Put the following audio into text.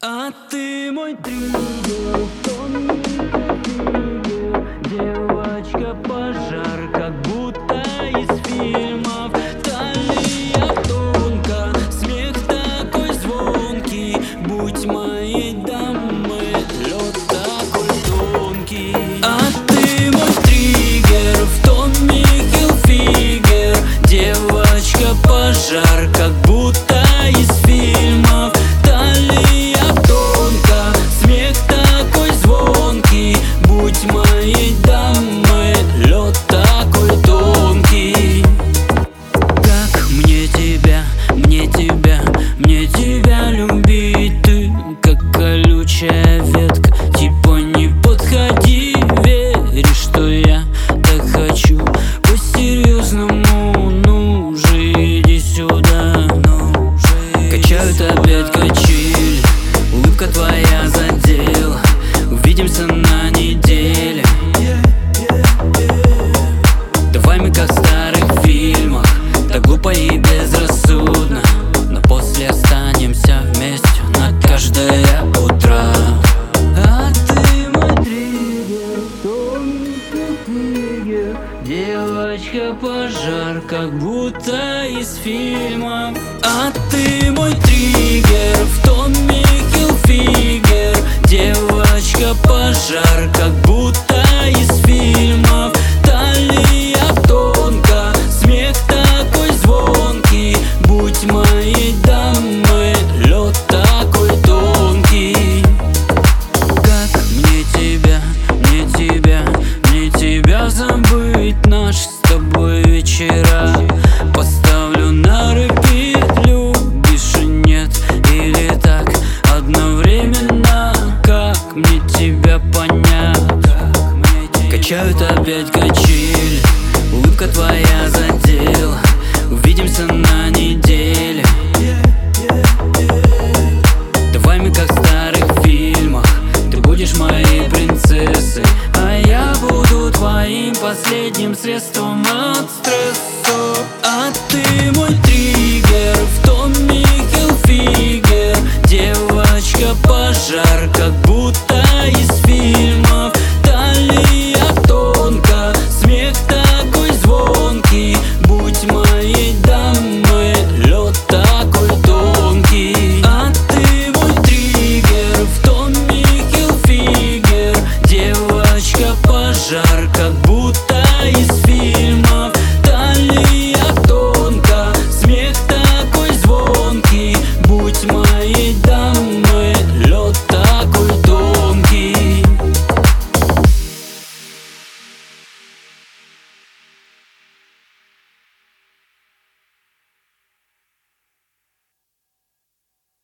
А ты мой триггер, тонкий триггер, девочка-пожар, как будто из фильмов. Талия тонко, смех такой звонкий, будь моей дамой, лед такой тонкий. А ты мой триггер, в Томми Хилфигер, девочка-пожар, как будто из фильмов. Талия тонко, смех такой звонкий, будь моей дамой, лед такой тонкий. Как мне тебя любить, ты как колючая ветка, типа не подходи, веришь, что я так хочу по-серьезному, ну же иди сюда, качают опять качели, улыбка твоя задела, увидимся на неделе. Давай мы как в старых фильмах, так глупо и безрассудно, но после останемся вместе на каждое утро. А ты мой триггер, Томми Хилфигер, девочка-пожар, как будто из фильмов. А ты мой триггер, в Томми Хилфигер, девочка-пожар, как будто из фильмов. Талия тонко, смех такой звонкий, будь моей дамой, лед такой тонкий. Как мне тебя забыть, наш с тобой вечера поставлю на репит, любишь и нет, или так одновременно. Как мне тебя понять? Качают опять качели, улыбка твоя задела, увидимся на неделе. Давай мы как в старых фильмах, ты будешь моей принцессой, а я буду твоим последним средством от стресса. А ты мой триггер, в Томми Хилфигер, девочка-пожар,